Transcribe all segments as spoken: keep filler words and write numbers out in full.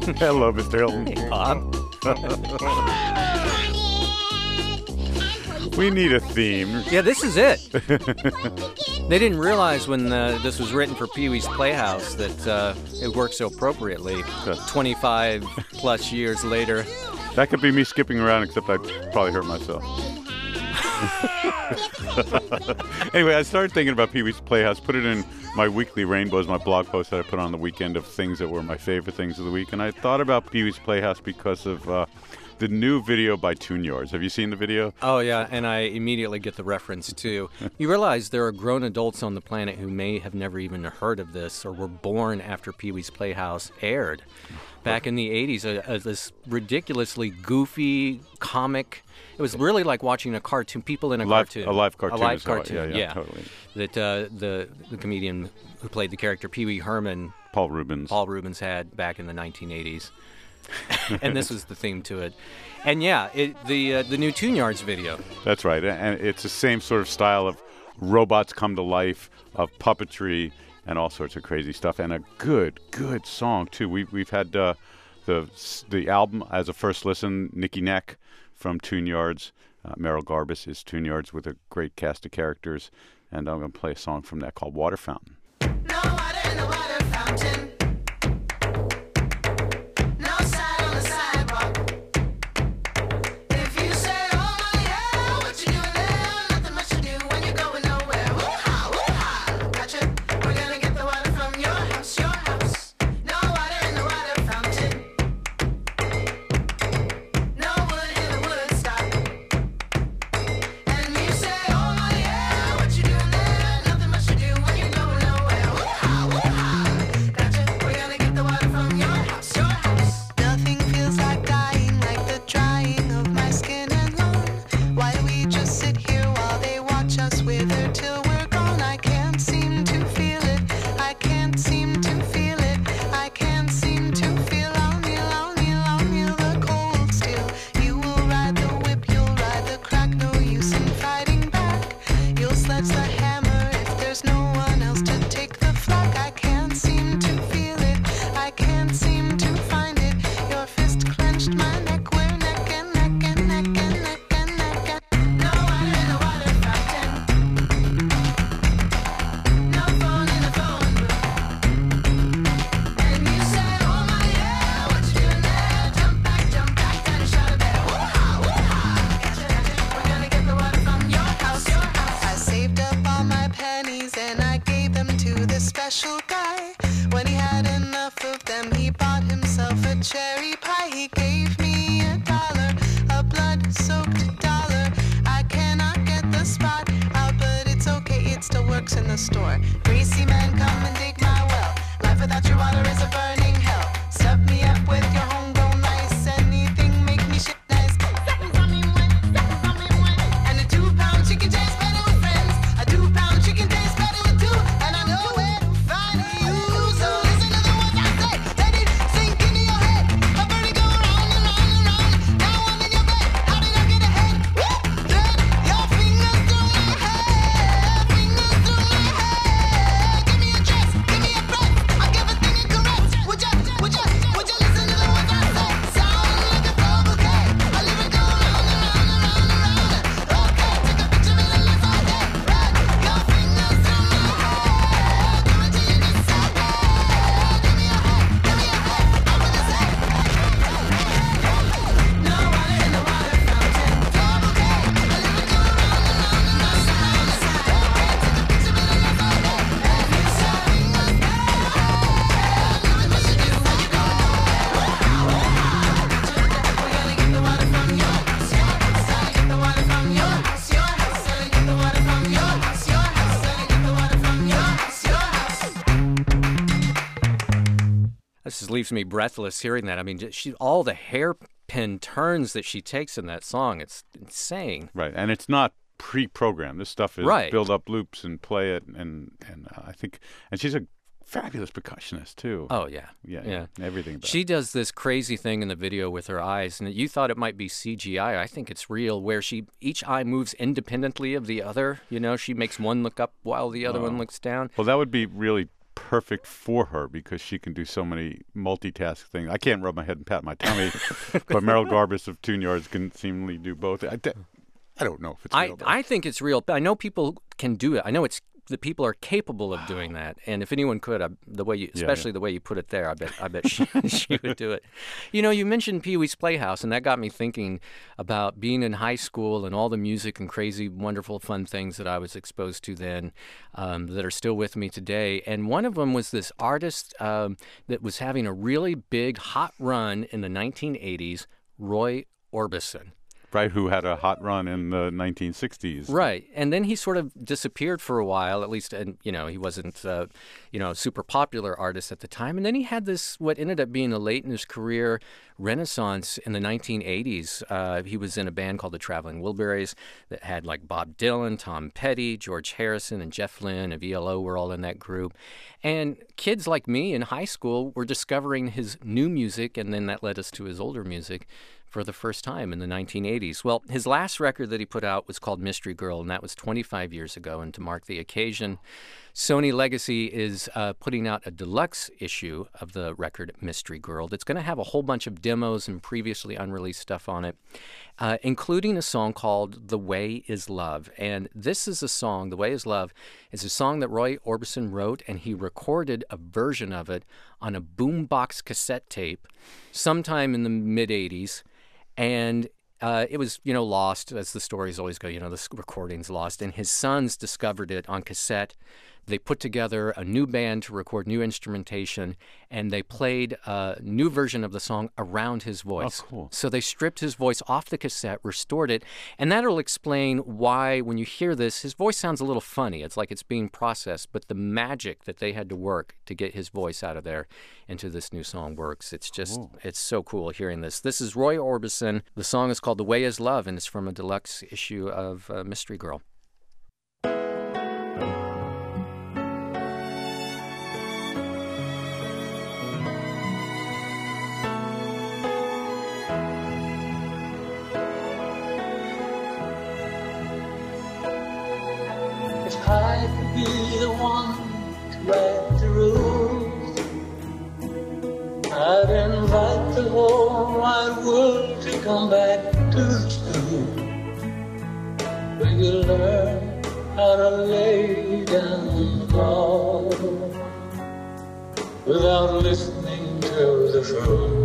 Hello, Mister Hilton. Hey, Bob. We need a theme. Yeah, this is it. They didn't realize when uh, this was written for Pee-wee's Playhouse that uh, it worked so appropriately. twenty-five plus years later. That could be me skipping around, except I probably hurt myself. Anyway, I started thinking about Pee-wee's Playhouse, put it in my weekly rainbows, my blog post that I put on the weekend of things that were my favorite things of the week. And I thought about Pee-wee's Playhouse because of uh, the new video by Tune Yards. Have you seen the video? Oh, yeah, and I immediately get the reference, too. You realize there are grown adults on the planet who may have never even heard of this or were born after Pee-wee's Playhouse aired. Back in the eighties, uh, uh, this ridiculously goofy comic. It was really like watching a cartoon, people in a live, cartoon. A live cartoon. A live is how I- cartoon, yeah, yeah, yeah. totally. That uh, the, the comedian who played the character Pee Wee Herman, Paul Rubens. Paul Rubens, had back in the nineteen eighties. And this was the theme to it. And yeah, it, the uh, the new Tune Yards video. That's right. And it's the same sort of style of robots come to life, of puppetry, and all sorts of crazy stuff. And a good, good song, too. We, we've had uh, the the album as a first listen, Nicky Neck from Tune Yards. Uh, Merrill Garbus is Tune Yards with a great cast of characters. And I'm going to play a song from that called Water Fountain. No water in the water fountain. No sign on the sidewalk. If you say, oh my yeah, what you doing there? Nothing much to do when you're going nowhere. Woo-ha, woo-ha. Gotcha. We're gonna get the water from your house, your house. No water in the water fountain. No wood in the wood stock. And you say, oh my yeah, what you doing there? Nothing much to do when you're going nowhere. Woo-ha, woo-ha. Gotcha. We're gonna get the water from your house, your house. Nothing feels like dying, like the drying of my skin and lawn. Why do we just sit here while they watch us wither till we're gone? I can't seem to feel it. I can't seem to feel it. I can't seem to feel lonely, lonely, lonely, the cold still. You will ride the whip, you'll ride the crack. No use in fighting back. You'll sledge the hammer if there's no one else to take the flak. I can't seem to feel it. I can't seem to find it. Your fist clenched my neck. We're neck and neck and neck and neck and neck and no water in the water fountain. No phone in the phone booth. And you say, oh my yeah, what you doing there? Jump back, jump back, got a shot of better. Woo-ha, woo-ha. Gotcha, gotcha. We're gonna get the water from your house, your house. I saved up all my pennies and I gave them to this special guy. When he had enough of them, he bought himself a cherry pie. He gave me a dollar, a blood-soaked dollar. I cannot get the spot out, but it's okay, it still works in the store. Greasy man, come and dig my well. Life without your water is a burning hell. Stuff me up with your homegrown ice. Anything make me shit nice. Seconds on me when, seconds on me when. And a two-pound chicken tastes better with friends. A two-pound chicken tastes better with two. And I know where to find you. So listen to the words I say. Let it sink into your head. A birdie go round and round and round. Now I'm in your bed. How did I get ahead? Woo! Thread your fingers through my hair. Fingers through my hair. Give me a dress. Give me a breath. I'll give a thing a caress. Would ya, would ya, would ya listen to the words I say? Sound like a flow bouquet. A lyric go round and round and round and round. Okay, take a picture and let us all day. Run your fingers through my hair. Do it till you get so bad. Give me a head, give me a head. I'm gonna say. No water in the water fountain. Flow bouquet. A lyric go round and round and round. Side to side. Okay, take a picture and let us all day. And you say, fingers there. Nothing much to do when you go nowhere. We're gonna get the water from your house, your house. Gotta get the water from your house, your house. Gotta get the water from your house, your house. Gotta get the water from your house, your house. This just leaves me breathless hearing that. I mean, she all the hairpin turns that she takes in that song, it's insane. Right. And it's not pre-programmed. This stuff is Right. build up loops and play it. And, and uh, I think, and she's a fabulous percussionist, too. Oh, yeah. Yeah, yeah. everything about She it. does this crazy thing in the video with her eyes, and you thought it might be C G I. I think it's real, where she each eye moves independently of the other. You know, she makes one look up while the other Oh. one looks down. Well, that would be really perfect for her because she can do so many multitask things. I can't rub my head and pat my tummy, but Merrill Garbus of Tune Yards can seemingly do both. I, I don't know if it's I, real. though. I think it's real. I know people can do it. I know it's the people are capable of doing that. And if anyone could, I, the way you, Yeah, especially yeah. the way you put it there, I bet, I bet she, she would do it. You know, you mentioned Pee Wee's Playhouse, and that got me thinking about being in high school and all the music and crazy, wonderful, fun things that I was exposed to then um, that are still with me today. And one of them was this artist um, that was having a really big, hot run in the nineteen eighties, Roy Orbison. Right, who had a hot run in the nineteen sixties. Right, and then he sort of disappeared for a while. At least, and you know, he wasn't, uh, you know, a super popular artist at the time. And then he had this, what ended up being a late in his career renaissance in the nineteen eighties. Uh, he was in a band called the Traveling Wilburys that had like Bob Dylan, Tom Petty, George Harrison, and Jeff Lynne of E L O were all in that group. And kids like me in high school were discovering his new music, and then that led us to his older music for the first time in the nineteen eighties. Well, his last record that he put out was called Mystery Girl, and that was twenty-five years ago. And to mark the occasion, Sony Legacy is uh, putting out a deluxe issue of the record Mystery Girl that's going to have a whole bunch of demos and previously unreleased stuff on it, uh, including a song called The Way Is Love. And this is a song, The Way Is Love, is a song that Roy Orbison wrote, and he recorded a version of it on a boombox cassette tape sometime in the mid-eighties. And uh, it was, you know, lost, as the stories always go, you know, the recording's lost. And his sons discovered it on cassette. They put together a new band to record new instrumentation, and they played a new version of the song around his voice. Oh, cool. So they stripped his voice off the cassette, restored it, and that'll explain why, when you hear this, his voice sounds a little funny. It's like it's being processed, but the magic that they had to work to get his voice out of there into this new song works. It's just, Cool. it's so cool hearing this. This is Roy Orbison. The song is called The Way Is Love, and it's from a deluxe issue of uh, Mystery Girl. If I could be the one to write the rules, I'd invite the whole wide world to come back to the school where you learn how to lay down the law without listening to the fool.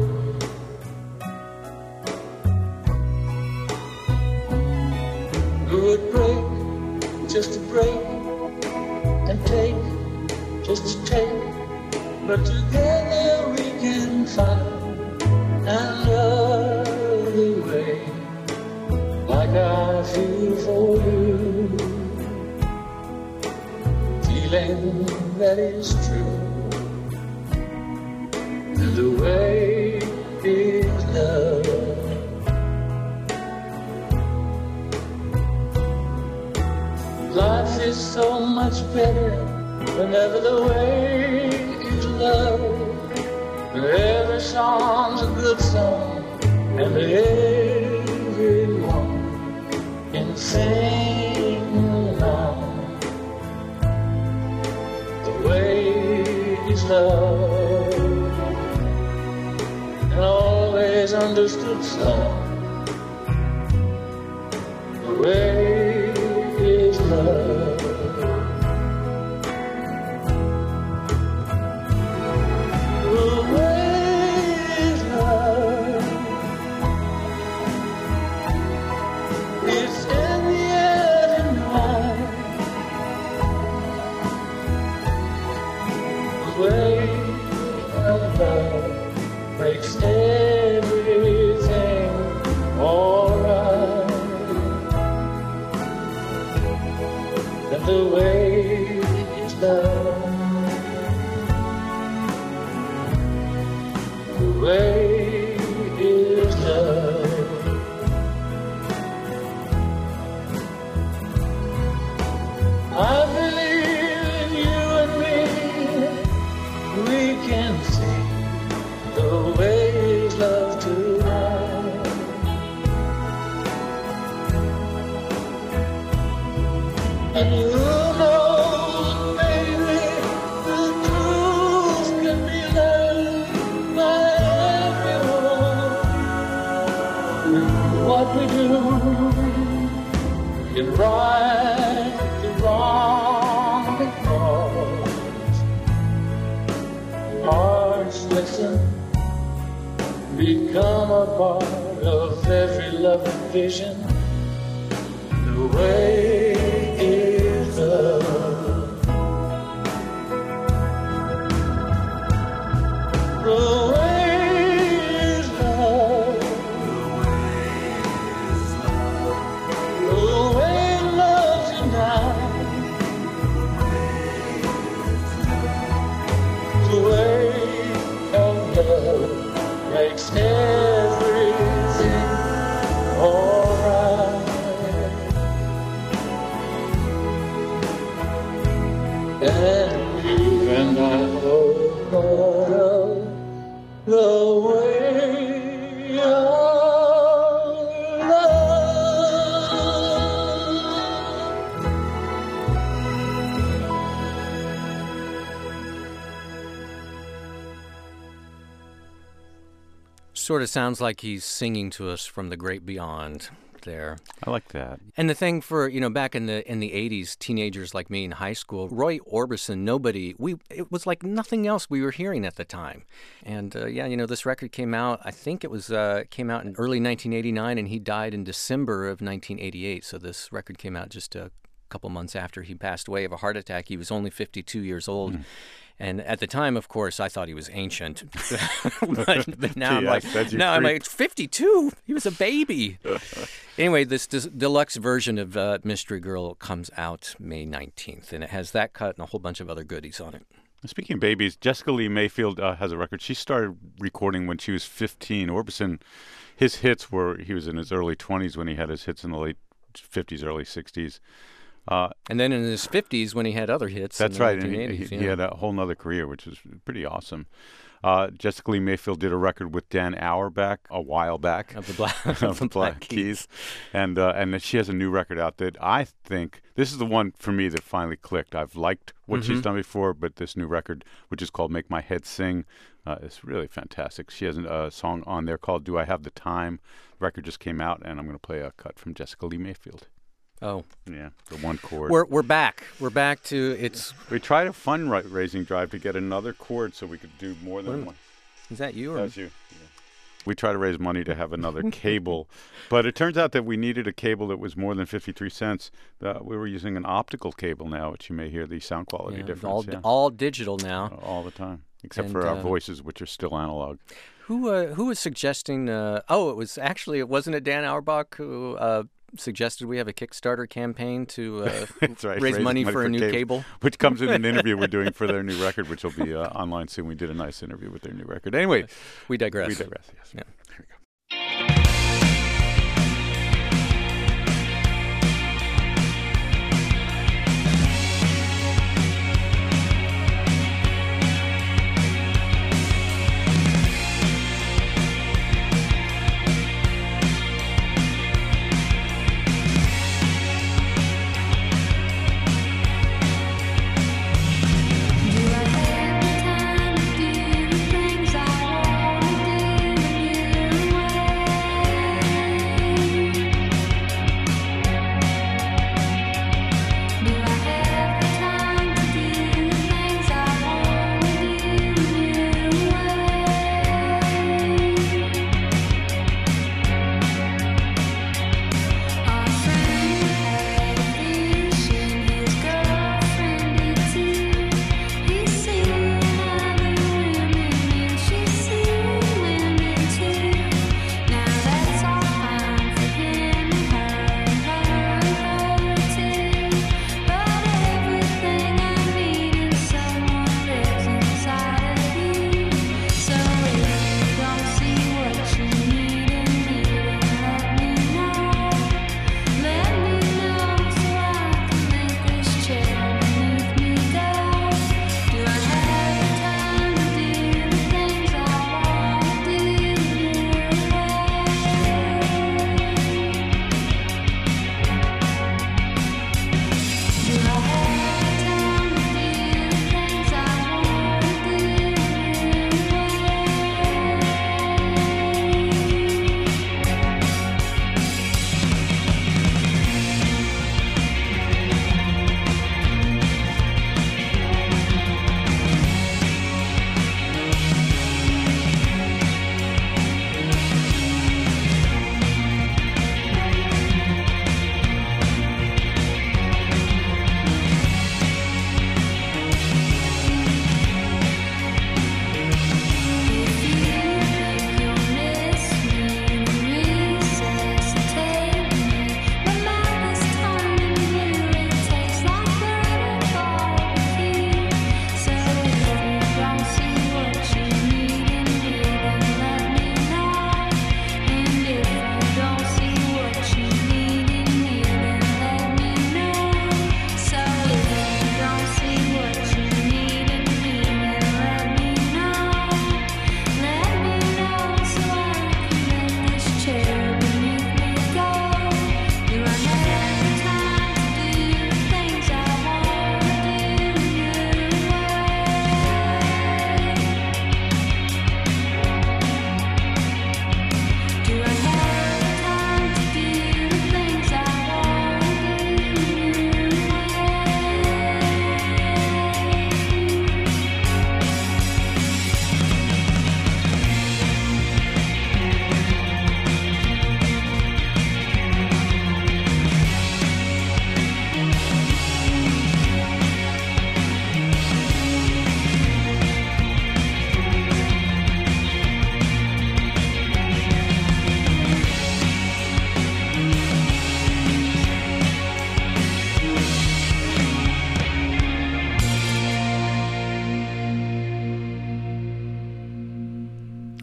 Who would break just to break and take just to take, but together we can find another way, like I feel for you, feeling that is true, and the way is love. Life is so much better whenever the way is love. Every song's a good song, and everyone can sing along. The way is love, an always understood song. The way is love. The way is love. It's in the air tonight. The way of love makes everything alright. And the way is love. The way is love. I believe in you and me. We can see the way is love tonight. And you know, baby, the truth. listen, become a part of every loving vision. The way is love. The way is love. The way loves you now. The way of love makes everything alright. And you and I both part of the way of love. Sort of sounds like he's singing to us from the great beyond there. I like that. And the thing for, you know, back in the in the eighties, teenagers like me in high school, Roy Orbison, nobody, we it was like nothing else we were hearing at the time. And uh, yeah, you know, this record came out, I think it was uh, came out in early nineteen eighty-nine, and he died in December of nineteen eighty-eight. So this record came out just a couple months after he passed away of a heart attack. He was only fifty-two years old. Mm. And at the time, of course, I thought he was ancient. but, but now I'm Yes, like, that's your now I'm creep. like, it's fifty-two. He was a baby. Anyway, this, this deluxe version of uh, Mystery Girl comes out May nineteenth, and it has that cut and a whole bunch of other goodies on it. Speaking of babies, Jessica Lee Mayfield uh, has a record. She started recording when she was fifteen. Orbison, his hits were, he was in his early twenties when he had his hits in the late fifties, early sixties. Uh, And then in his fifties when he had other hits. That's in the right. And he, nineteen eighties, he, yeah. he had a whole nother career, which was pretty awesome. Uh, Jessica Lee Mayfield did a record with Dan Auerbach a while back. Of the Black, of of the Black Black Keys. And uh, and she has a new record out that I think, this is the one for me that finally clicked. I've liked what Mm-hmm. she's done before, but this new record, which is called Make My Head Sing, uh, is really fantastic. She has a song on there called Do I Have the Time? The record just came out, and I'm going to play a cut from Jessica Lee Mayfield. Oh. Yeah, the one chord. We're, we're back. We're back to, it's, We tried a fundraising drive to get another chord so we could do more than What- one. is that you? Or? That's you. Yeah. We tried to raise money to have another cable, but it turns out that we needed a cable that was more than fifty-three cents. Uh, we were using an optical cable now, which you may hear the sound quality Yeah, difference. all, yeah. all digital now. all the time, except And, for our uh, voices, which are still analog. Who uh, who was suggesting? Uh, oh, it was actually it wasn't it Dan Auerbach who uh, suggested we have a Kickstarter campaign to uh, That's right, raise raise money, for a new cable. cable. Which comes in an interview we're doing for their new record, which will be uh, online soon. We did a nice interview with their new record. Anyway, We digress. we digress. Yes. Yeah. Here we go. Do I have the time to do the things I wanna do when you're away?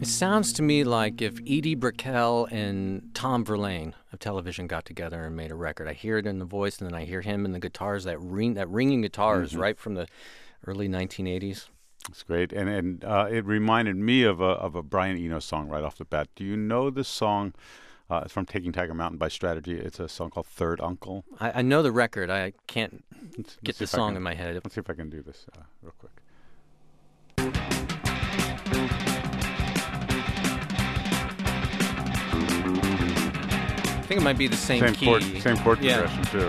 It sounds to me like if Edie Brickell and Tom Verlaine of Television got together and made a record. I hear it in the voice, and then I hear him in the guitars, that ring, that ringing guitars, Mhm. right from the early nineteen eighties. It's great, and and uh, it reminded me of a of a Brian Eno song right off the bat. Do you know this song? Uh, it's from Taking Tiger Mountain by Strategy. It's a song called Third Uncle. I, I know the record. I can't Let's, get let's the see if I song can- in my head. Let's see if I can do this uh, real quick. I think it might be the same, Same key. chord, same chord Yeah. progression too.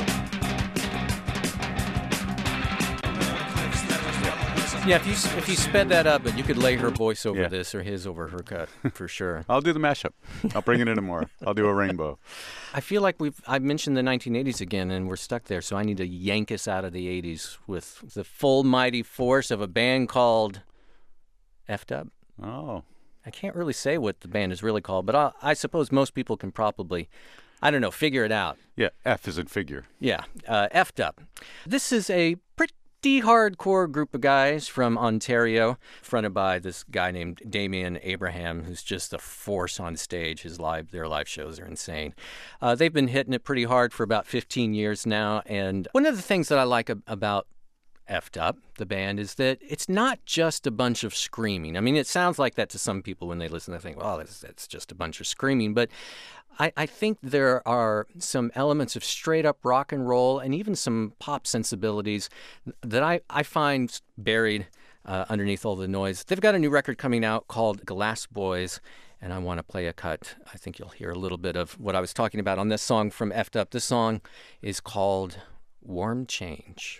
Yeah, if you s- if you sped that up, but you could lay her voice over Yeah. this or his over her cut for sure. I'll do the mashup. I'll bring it into more. I'll do a rainbow. I feel like we've I mentioned the nineteen eighties again, and we're stuck there. So I need to yank us out of the eighties with the full mighty force of a band called F'd Up. Oh, I can't really say what the band is really called, but I, I suppose most people can probably, I don't know, figure it out. yeah. F is in figure. Yeah, uh, F'd Up. This is a pretty hardcore group of guys from Ontario, fronted by this guy named Damien Abraham, who's just a force on stage. His live, their live shows are insane. Uh, they've been hitting it pretty hard for about fifteen years now, and one of the things that I like ab- about F'd Up, the band, is that it's not just a bunch of screaming. I mean, it sounds like that to some people when they listen. They think, well, it's, it's just a bunch of screaming. But I, I think there are some elements of straight up rock and roll and even some pop sensibilities that I, I find buried uh, underneath all the noise. They've got a new record coming out called Glass Boys, and I want to play a cut. I think you'll hear a little bit of what I was talking about on this song from F'd Up. This song is called Warm Change.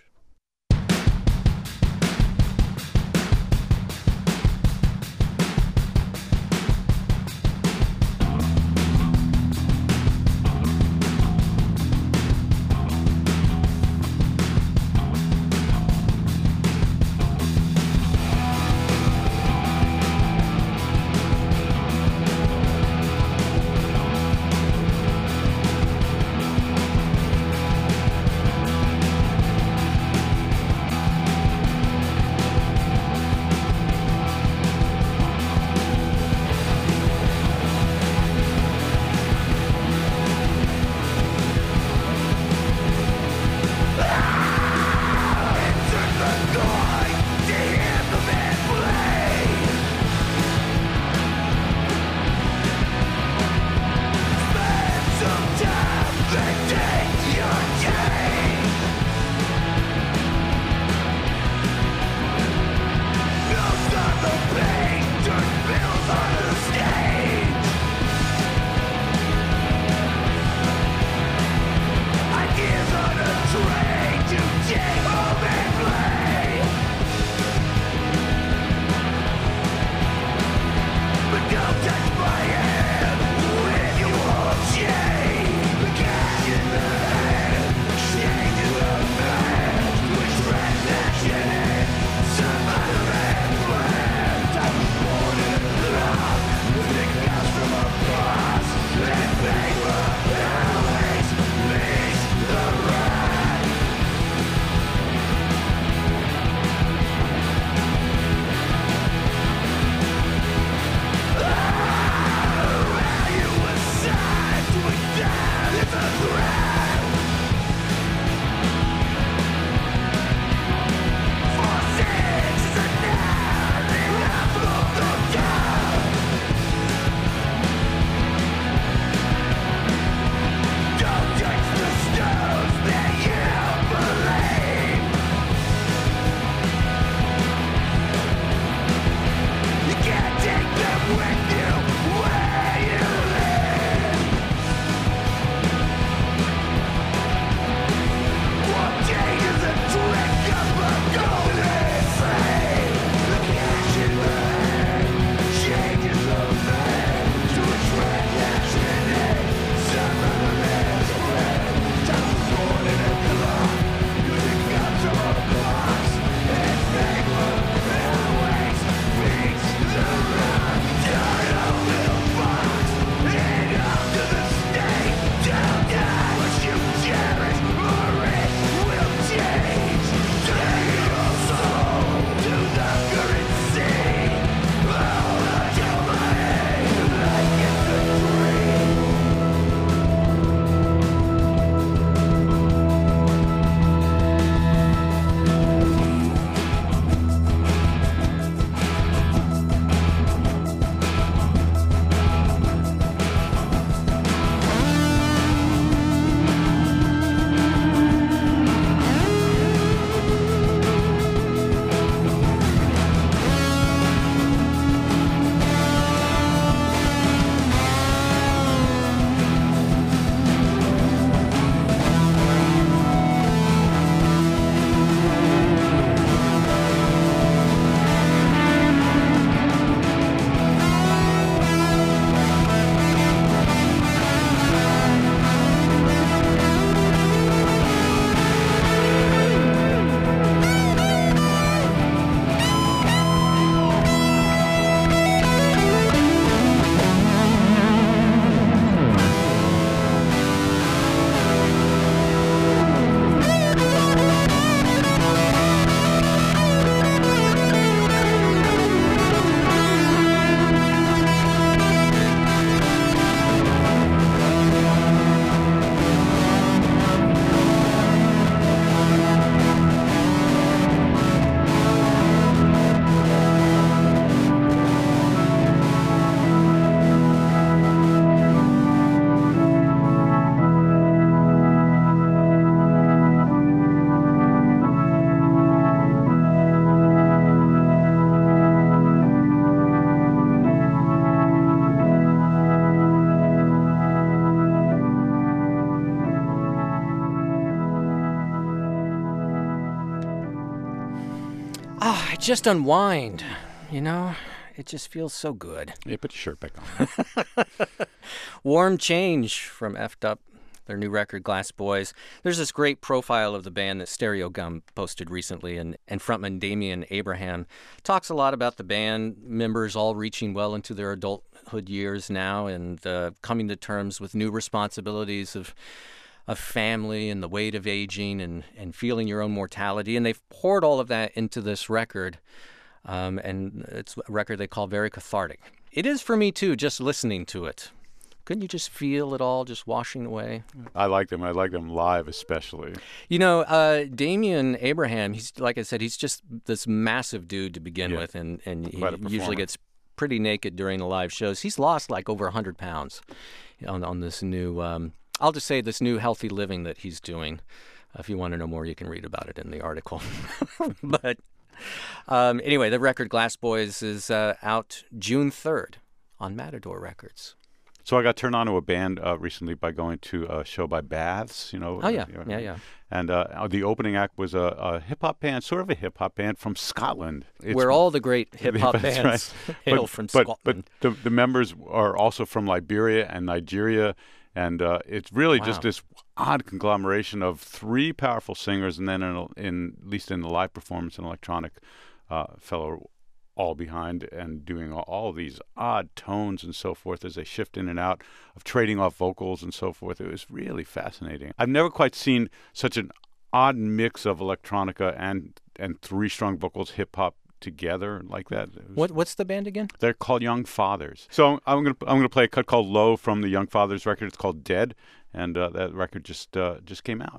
just unwind, you know? It just feels so good. Yeah, put your shirt back on. Warm Change from Effed Up, their new record, Glass Boys. There's this great profile of the band that Stereo Gum posted recently, and, and frontman Damian Abraham talks a lot about the band members all reaching well into their adulthood years now and uh, coming to terms with new responsibilities of of family and the weight of aging and, and feeling your own mortality. And they've poured all of that into this record, um, and it's a record they call very cathartic. It is for me, too, just listening to it. Couldn't you just feel it all just washing away? I like them. I like them live especially. You know, uh, Damian Abraham, he's like I said, he's just this massive dude to begin Yeah. with, and, and he Quite a performer. usually gets pretty naked during the live shows. He's lost like over one hundred pounds on, on this new, um, I'll just say this new healthy living that he's doing. Uh, if you want to know more, you can read about it in the article. But um, anyway, the record Glass Boys is uh, out June third on Matador Records. So I got turned on to a band uh, recently by going to a show by Baths, you know. Oh, yeah. you know, Yeah, yeah. And uh, the opening act was a, a hip-hop band, sort of a hip-hop band from Scotland. It's- Where all the great hip-hop That's bands right. hail but, from but, Scotland. But the, the members are also from Liberia and Nigeria, and uh, it's really just Wow. this odd conglomeration of three powerful singers, and then in, in at least in the live performance, an electronic uh, fellow all behind and doing all, all these odd tones and so forth as they shift in and out of trading off vocals and so forth. It was really fascinating. I've never quite seen such an odd mix of electronica and and three strong vocals, hip hop together like that. It was- What What's the band again? They're called Young Fathers. So I'm gonna I'm gonna play a cut called "Low" from the Young Fathers record. It's called "Dead," and uh, that record just uh, just came out.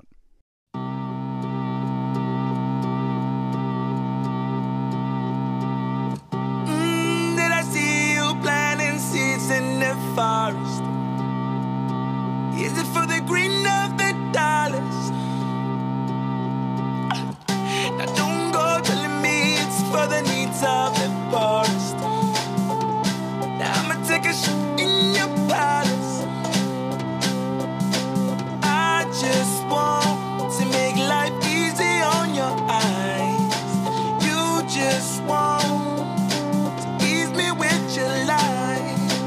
Mm, did I see you planting seeds in the forest? Is it for the green of the dollars? Now don't go telling me it's for the needs of the forest. Now I'ma take a shit in your palace. I just want to make life easy on your eyes. You just want to ease me with your lies.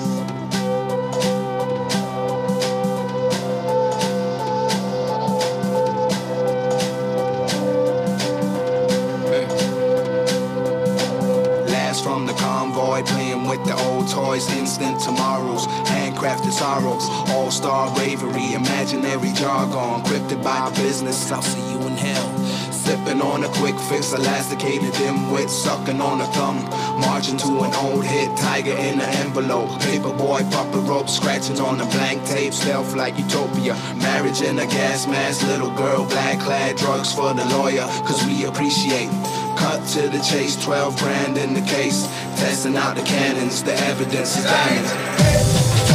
Last from the convoy, playing with the old toys, instant tomorrows, handcrafted sorrows, all-star bravery, imaginary jargon, encrypted by business. I'll see you in hell. Sipping on a quick fix, elasticated dimwit, sucking on a thumb, marching to an old hit, tiger in an envelope, paperboy, puppet rope, scratchings on the blank tape, stealth like utopia, marriage in a gas mask, little girl, black clad, drugs for the lawyer, cause we appreciate. Cut to the chase, twelve grand in the case, testing out the cannons, the evidence is damning.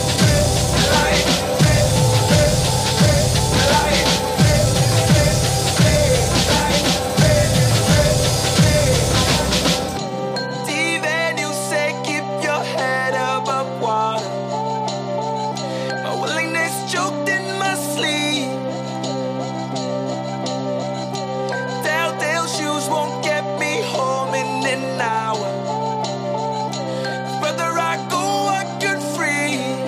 Steven, you say keep your head above water. My willingness choked in my sleeve. Telltale shoes won't get me home in an hour. Further I go, I could freeze.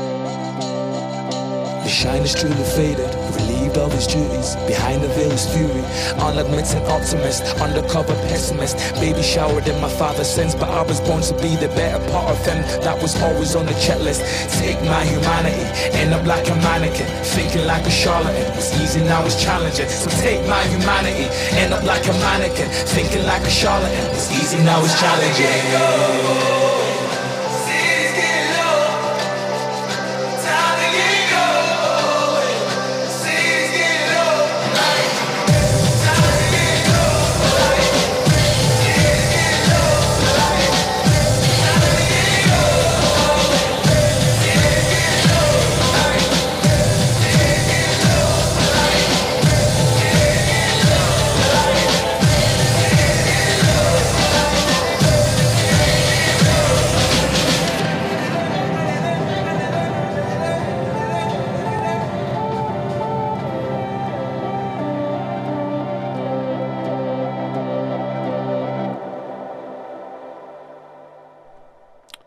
The shine is truly faded, relieved of his duties. Behind the veil is fury, unadmitted optimist, undercover pessimist. Baby showered in my father's sins, but I was born to be the better part of him. That was always on the checklist. Take my humanity, end up like a mannequin, thinking like a charlatan. It's easy now, it's challenging. So take my humanity, end up like a mannequin, thinking like a charlatan. It's easy now, it's challenging. City's getting low. Time to get going. City's getting low. Time to get going. City's getting low. Time to get going. City's getting low. City's getting low.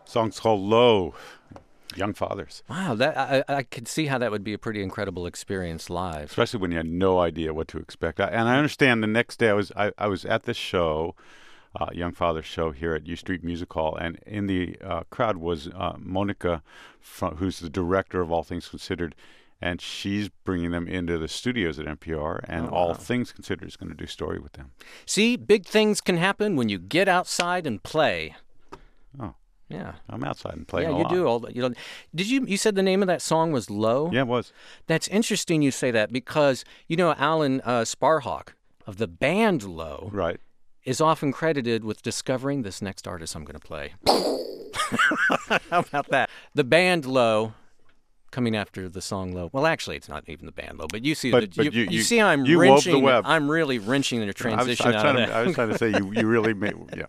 Song's called Low. Young Fathers. Wow, that I, I could see how that would be a pretty incredible experience live. Especially when you had no idea what to expect. I, and I understand the next day I was I, I was at this show, uh, Young Fathers show here at U Street Music Hall, and in the uh, crowd was uh, Monica, from, who's the director of All Things Considered, and she's bringing them into the studios at N P R, and Oh, wow. All Things Considered is going to do story with them. See, big things can happen when you get outside and play. Oh. Yeah. I'm outside and playing Yeah, a you lot. do all that. You know, did you you said the name of that song was Low? Yeah, it was. That's interesting you say that because you know Alan uh, Sparhawk of the band Low Right. is often credited with discovering this next artist I'm going to play. How about that? The band Low coming after the song Low. Well, actually, it's not even the band Low, but you see, But- the, but you, you- you you- see, I'm you wove the wrenching. web. I'm really wrenching the I was, transition I was out trying of to, that. I was trying to say you, you really made, yeah.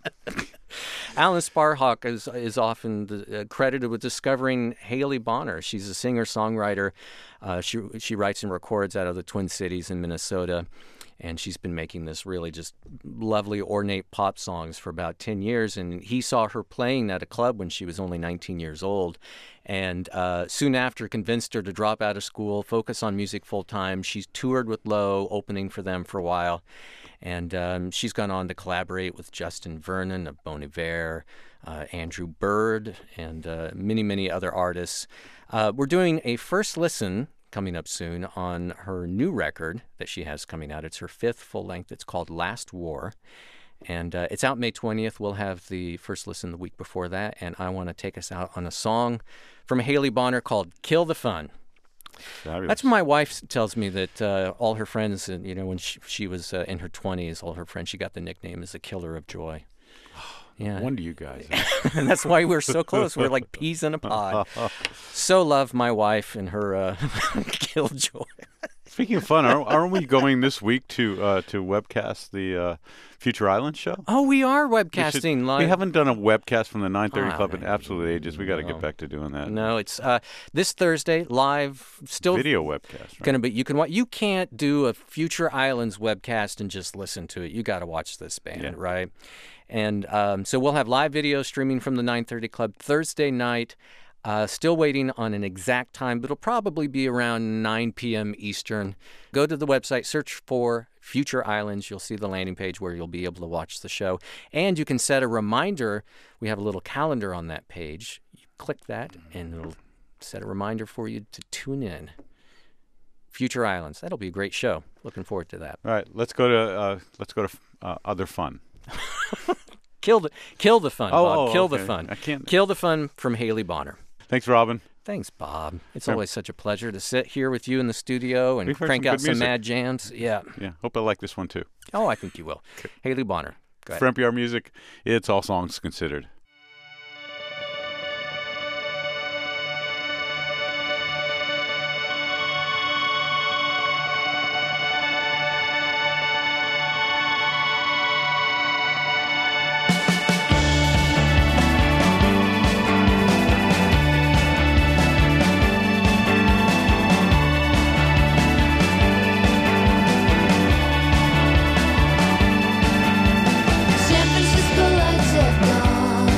Alan Sparhawk is is often the, uh, credited with discovering Haley Bonner. She's a singer-songwriter. Uh, she she writes and records out of the Twin Cities in Minnesota, and she's been making this really just lovely, ornate pop songs for about ten years. And he saw her playing at a club when she was only nineteen years old, and uh, soon after convinced her to drop out of school, focus on music full-time. She's toured with Low, opening for them for a while. And um, she's gone on to collaborate with Justin Vernon of Bon Iver, uh, Andrew Bird, and uh, many, many other artists. Uh, we're doing a first listen coming up soon on her new record that she has coming out. It's her fifth full length. It's called Last War. And uh, it's out May twentieth. We'll have the first listen the week before that. And I want to take us out on a song from Haley Bonner called Kill the Fun. Fabulous. That's what my wife tells me that uh, all her friends, uh, you know, when she, she was uh, in her twenties, all her friends, she got the nickname as the Killer of Joy. Yeah. Wonder you guys. And that's why we're so close. We're like peas in a pod. So love my wife and her uh, Killjoy. Speaking of fun, aren't, aren't we going this week to uh, to webcast the uh, Future Island show? Oh, we are We should- webcasting live. We haven't done a webcast from the nine thirty Ah, Club in man. absolute ages. We got to No. get back to doing that. No, it's uh, this Thursday live. Still Video webcast. Right? Gonna be. You can. wa- You can't do a Future Islands webcast and just listen to it. You got to watch this band, Yeah. right? And um, so we'll have live video streaming from the nine thirty Club Thursday night. Uh, still waiting on an exact time, but it'll probably be around nine p.m. Eastern. Go to the website, search for Future Islands. You'll see the landing page where you'll be able to watch the show. And you can set a reminder. We have a little calendar on that page. You click that, and it'll set a reminder for you to tune in. Future Islands. That'll be a great show. Looking forward to that. All right, let's go to uh, let's go to uh, other fun. Kill the, kill the fun, Oh, Bob. oh, kill okay. the fun. I can't- Kill the fun from Haley Bonner. Thanks, Robin. Thanks, Bob. It's Yeah. always such a pleasure to sit here with you in the studio and We've heard crank some out good some music. mad jams. Yeah. Yeah, hope I like this one too. Oh, I think you will. Haley Bonner. Go ahead. For N P R Music, it's All Songs Considered. San Francisco lights have gone.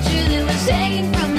truth that was taken from